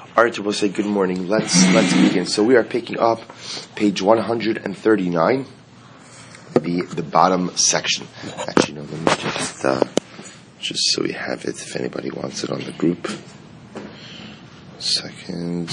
All right, we'll say good morning. Let's begin. So we are picking up page 139, the bottom section. Actually, no, let me just so we have it. If anybody wants it on the group, 1 second.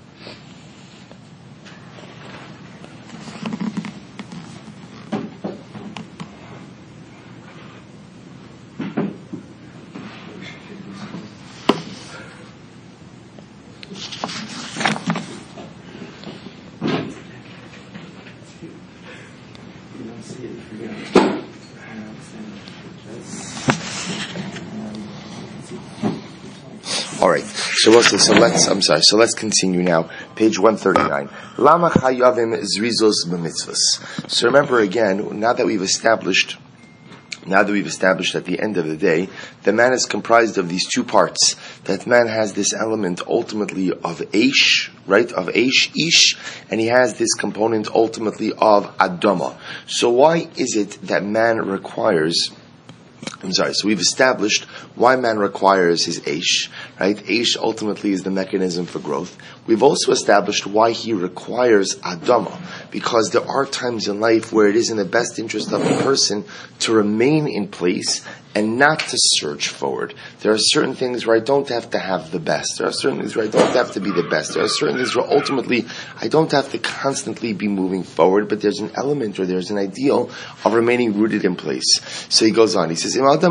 So let's continue now. Page 139. Lama chayavim zrizos b'mitzvos. So remember again, now that we've established at the end of the day, the man is comprised of these two parts. That man has this element ultimately of Eish, right? Of Ish, and he has this component ultimately of Adama. So why is it that man requires... So we've established why man requires his Eish, right? Eish ultimately is the mechanism for growth. We've also established why he requires Adama, because there are times in life where it is in the best interest of a person to remain in place and not to surge forward. There are certain things where I don't have to have the best. There are certain things where I don't have to be the best. There are certain things where ultimately I don't have to constantly be moving forward, but there's an element or there's an ideal of remaining rooted in place. So he goes on, he says, but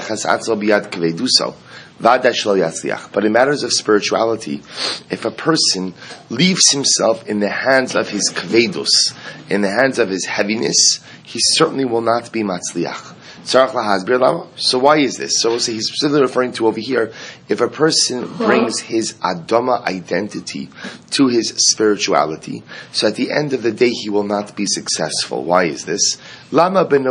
in matters of spirituality, if a person leaves himself in the hands of his kvedus, in the hands of his heaviness, he certainly will not be matzliach. So why is this? So he's specifically referring to over here, if a person brings his Adama identity to his spirituality, so at the end of the day he will not be successful. Why is this? So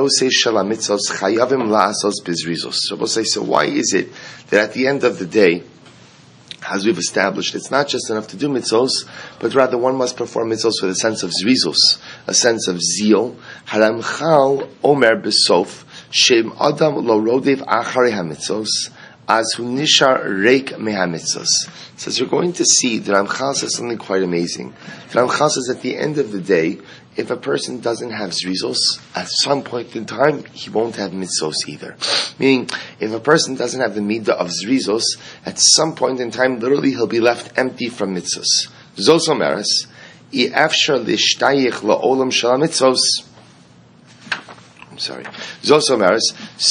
we'll say, so why is it that at the end of the day, as we've established, it's not just enough to do mitzvos, but rather one must perform mitzvos with a sense of zrizos, a sense of zeal. Haramchal Omer Besof Shem Adam Lo Rodev Achare HaMitzvos As Hu Nishar Reik MeHaMitzvos. So we're going to see that Ramchal says something quite amazing. Ramchal says at the end of the day, if a person doesn't have zrizos, at some point in time, he won't have mitzvos either. Meaning, if a person doesn't have the midah of zrizos, at some point in time, literally, he'll be left empty from mitzvos. Zos omeres, i'afshar lishtayich la'olam shel mitzvos. I'm sorry. Zos omeres,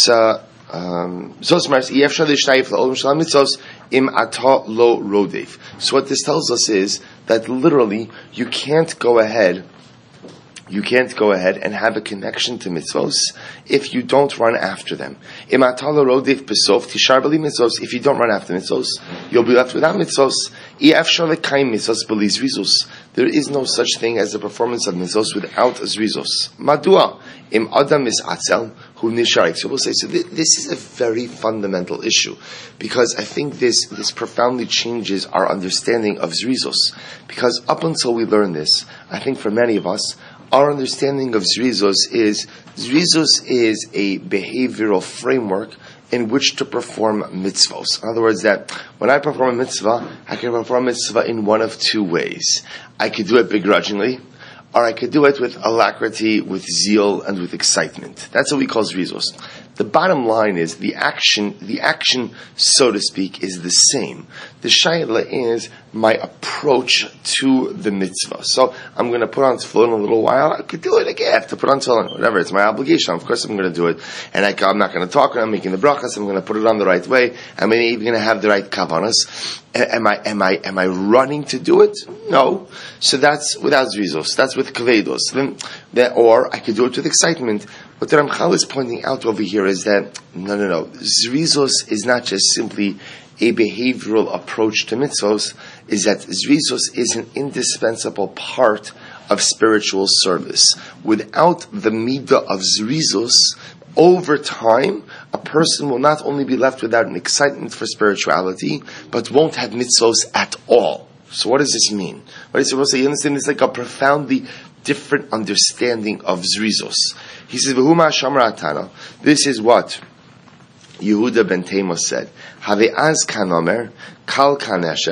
i'afshar lishtayich la'olam shel mitzvos im ata lo rodev. So what this tells us is that literally, you can't go ahead and have a connection to mitzvos if you don't run after them. If you don't run after mitzvos, you'll be left without mitzvos. There is no such thing as the performance of mitzvos without zrizos. Madua im adam is atzel hu nisharik. So we'll say, so this is a very fundamental issue, because I think this profoundly changes our understanding of zrizos. Because up until we learn this, I think for many of us, our understanding of zrizos is a behavioral framework in which to perform mitzvos. In other words, that when I perform a mitzvah, I can perform a mitzvah in one of two ways. I could do it begrudgingly, or I could do it with alacrity, with zeal, and with excitement. That's what we call zrizos. The bottom line is the action, so to speak, is the same. The shayla is my approach to the mitzvah. So I'm going to put on tefillin in a little while. I could do it again. I have to put on tefillin, whatever. It's my obligation. Of course I'm going to do it. And I'm not going to talk when I'm making the brachas. I'm going to put it on the right way. I'm even going to have the right kavanas. Am I running to do it? No. So that's without zrizos. That's with kvedos. Or I could do it with excitement. What the Ramchal is pointing out over here is that, no. Zrizos is not just simply a behavioral approach to mitzvos, is that zrizos is an indispensable part of spiritual service. Without the midah of zrizos, over time, a person will not only be left without an excitement for spirituality, but won't have mitzvos at all. So what does this mean? What is supposed to say? You understand, it's like a profoundly different understanding of zrizos. He says, "V'huma shamra atana." This is what Yehuda ben Temos said. Have'az kanomer kal kanesher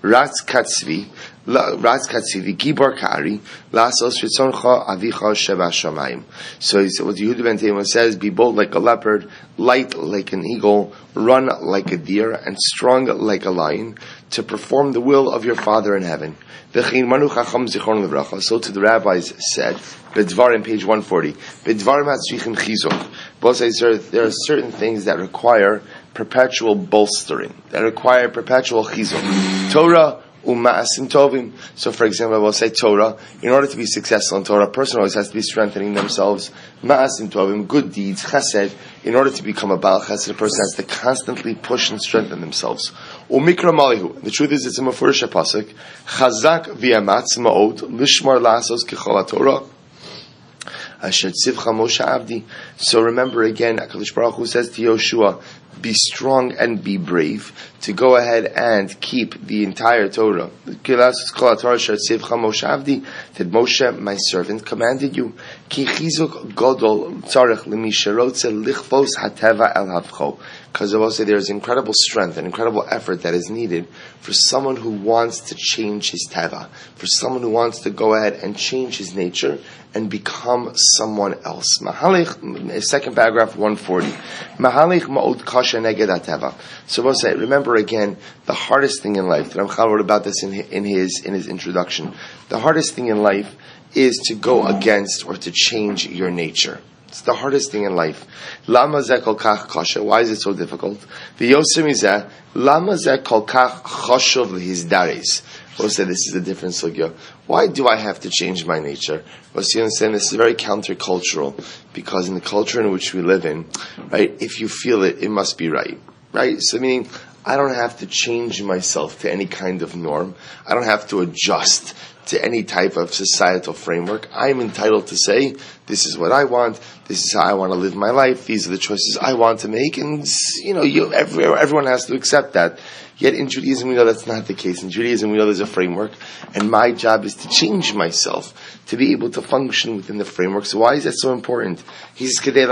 Ratz Katzvi, Gibor Kari, Lasos Ritzoncha Avicha Sheba Shamayim. So what Yehuda ben Taimon says, be bold like a leopard, light like an eagle, run like a deer, and strong like a lion, to perform the will of your Father in heaven. So to the rabbis said, B'dvarim, page 140, B'dvarim hatzrichim chizuk. Both says there are certain things that require perpetual bolstering, that require perpetual chizuk. Torah, Uma'asim tovim. So, for example, I will say Torah. In order to be successful in Torah, a person always has to be strengthening themselves. Ma'asim tovim, good deeds, chesed. In order to become a Baal Chesed, a person has to constantly push and strengthen themselves. Umikra malihu. The truth is, it's a mefurish pasuk. Chazak v'yamatz ma'od lishmar lasos kechol Torah. So remember again, HaKadosh Baruch Hu says to Yoshua, be strong and be brave, to go ahead and keep the entire Torah. That Moshe, my servant, commanded you. Because I will say there is incredible strength and incredible effort that is needed for someone who wants to change his teva, for someone who wants to go ahead and change his nature and become someone else. Mahalich, second paragraph, 140. Mahalich ma'od kasha neged hateva. So we'll say, remember again, the hardest thing in life, the Ramchal wrote about this in his introduction, the hardest thing in life is to go against or to change your nature. It's the hardest thing in life. Lama zeh kol kach kasha. Why is it so difficult? V'yosem izeh, lama zeh kol kach chashuv lehizdares. We'll say this is a different sugya. Why do I have to change my nature? Well, see, understand this is very countercultural, because in the culture in which we live in, right, if you feel it, it must be right. Right? So meaning, I don't have to change myself to any kind of norm. I don't have to adjust to any type of societal framework. I'm entitled to say, this is what I want, this is how I want to live my life, these are the choices I want to make, and everyone has to accept that. Yet in Judaism we know that's not the case. In Judaism we know there's a framework, and my job is to change myself to be able to function within the framework. So why is that so important? He says, so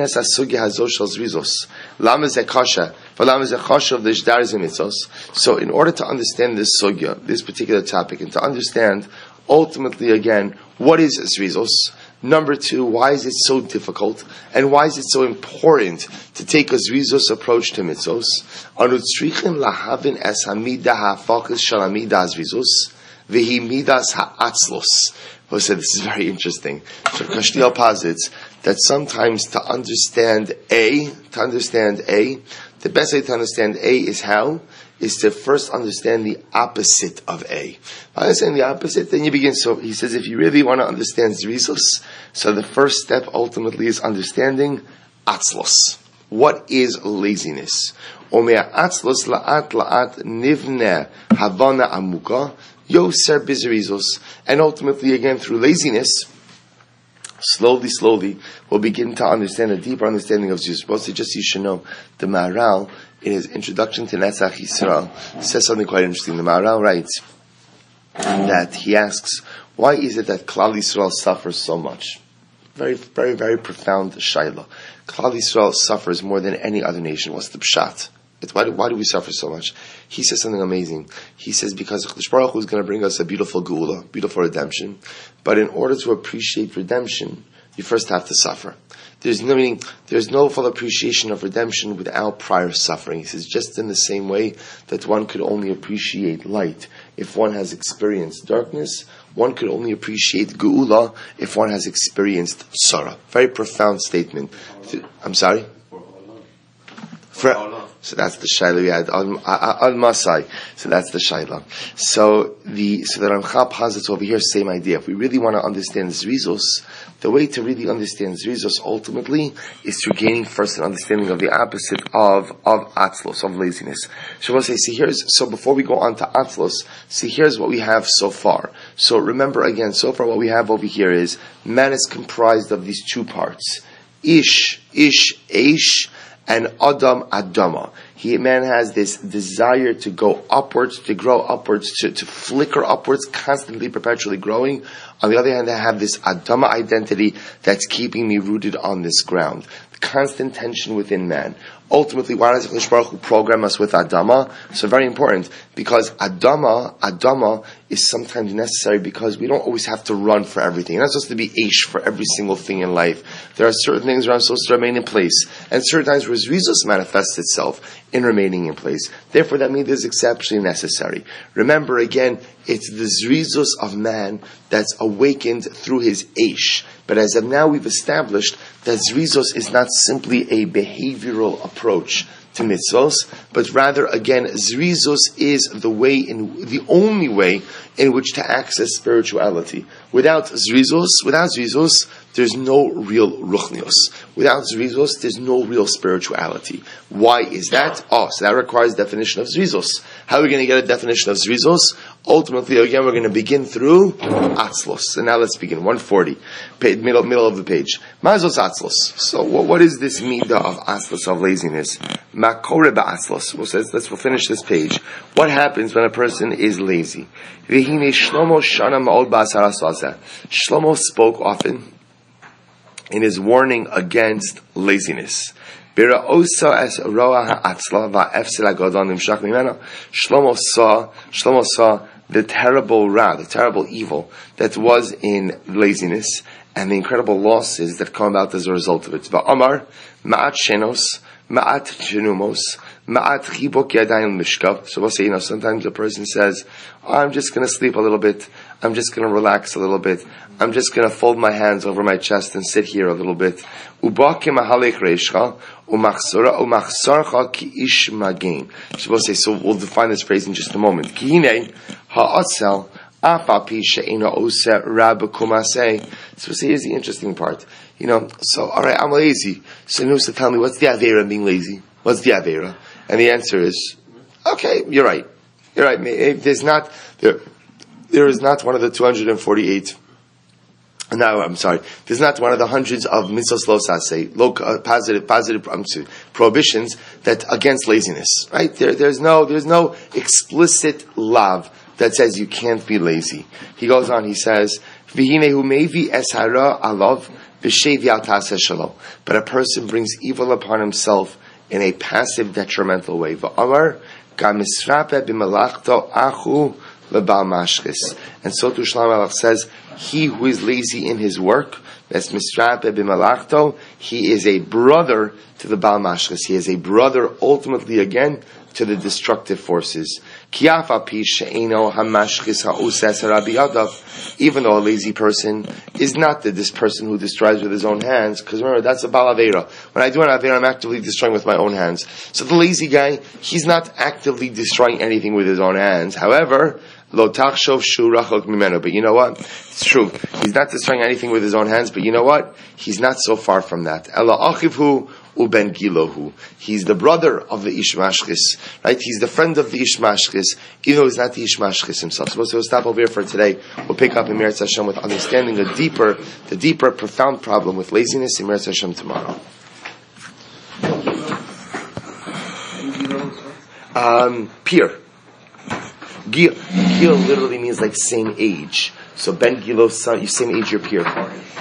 in order to understand this sugya, this particular topic, and to understand ultimately again, what is Zrizos? Number two, why is it so difficult? And why is it so important to take a Zrizos approach to mitzvos? Anutzrichen lahavin es hamida ha'afakis shalamida Zrizos v'hi midas ha'atzlos. Who said this is very interesting. So Kashtiel posits that sometimes to understand A, the best way to understand A is to first understand the opposite of A. Understand the opposite, then you begin. So he says, if you really want to understand Zrizos, so the first step ultimately is understanding Atzlos. What is laziness? Omea Atzlos la'at nivne havana amuka yoser bizrizos. And ultimately, again, through laziness, slowly, we'll begin to understand a deeper understanding of Zrizos. But just so you should know, the Maharal, in his introduction to Netzach Yisrael, says something quite interesting. The Maharal writes that he asks, why is it that Klal Yisrael suffers so much? Very, very, very profound shayla. Klal Yisrael suffers more than any other nation. What's the pshat? Why do we suffer so much? He says something amazing. He says because HaKadosh Baruch Hu is going to bring us a beautiful geula, beautiful redemption. But in order to appreciate redemption, you first have to suffer. There's no full appreciation of redemption without prior suffering. He says, just in the same way that one could only appreciate light if one has experienced darkness, one could only appreciate geula if one has experienced sorrow. Very profound statement. I'm sorry? So that's the shayla we had al Masai. So that's the shayla. So the Ramchal posits over here, same idea. If we really want to understand Zrizos, the way to really understand Zrizos ultimately is through gaining first an understanding of the opposite of Atzlos, of laziness. So we'll say, so before we go on to Atzlos, here's what we have so far. So remember again, so far what we have over here is man is comprised of these two parts. Ish, Eish, and Adam, Adama. Man has this desire to go upwards, to grow upwards, to flicker upwards, constantly, perpetually growing. On the other hand, I have this Adama identity that's keeping me rooted on this ground. Constant tension within man. Ultimately, why does HaKadosh Baruch Hu program us with Adama? So very important, because Adama is sometimes necessary because we don't always have to run for everything. You're not supposed to be Aish for every single thing in life. There are certain things where I'm supposed to remain in place, and certain times where Zrizos manifests itself in remaining in place. Therefore, that means it's exceptionally necessary. Remember again, it's the Zrizos of man that's awakened through his Aish. But as of now, we've established that Zrizos is not simply a behavioral approach to mitzvos, but rather, again, Zrizos is the only way in which to access spirituality. Without Zrizos, there's no real ruchnios. Without Zrizos, there's no real spirituality. Why is that? So that requires definition of Zrizos. How are we going to get a definition of Zrizos? Ultimately, again, we're going to begin through Atzlos. And now let's begin. 140, middle of the page. Mazos Atzlos. So what is this midah of Atzlos, of laziness? Makore ba'Atzlos. We'll finish this page. What happens when a person is lazy? Shlomo spoke often in his warning against laziness. Shlomo saw the terrible evil that was in laziness and the incredible losses that come about as a result of it. Va'amar ma'at shenos, ma'at shenumos, ma'at chibok yadayim mishkav. So we'll say, sometimes a person says, I'm just going to sleep a little bit. I'm just going to relax a little bit. I'm just going to fold my hands over my chest and sit here a little bit. So we'll say, so we'll define this phrase in just a moment. So here's the interesting part. Alright, I'm lazy. So who's to tell me, what's the Aveira being lazy? What's the Aveira? And the answer is, okay, you're right. There's not one of the 248. No, I'm sorry. There's not one of the hundreds of mitzvos lo saseh, positive prohibitions that against laziness. Right? There's no explicit lav that says you can't be lazy. He goes on. He says, "V'hinehu mevi es hara alav v'shev yaltaseh shalom." But a person brings evil upon himself in a passive, detrimental way. V'amar gamisrape b'malachto achu lebal mashkis. And so too Shlomo Melech says, he who is lazy in his work, that's misrape b'malachto, he is a brother to the Baal Mashkis. He is a brother, ultimately, again, to the destructive forces. Even though a lazy person is not this person who destroys with his own hands, because remember, that's a Baal Aveira. When I do an Aveira, I'm actively destroying with my own hands. So the lazy guy, he's not actively destroying anything with his own hands. However, but you know what? It's true. He's not destroying anything with his own hands, but you know what? He's not so far from that. Uben Gilohu. He's the brother of the Ish Mashkis, right? He's the friend of the Ish Mashkis, even though he's not the Ish Mashkis himself. So we'll stop over here for today. We'll pick up in Meretz Hashem with understanding the deeper, profound problem with laziness in Meretz Hashem tomorrow. Peer. Gil literally means like same age. So Ben Gilo's son, you same age, your peer.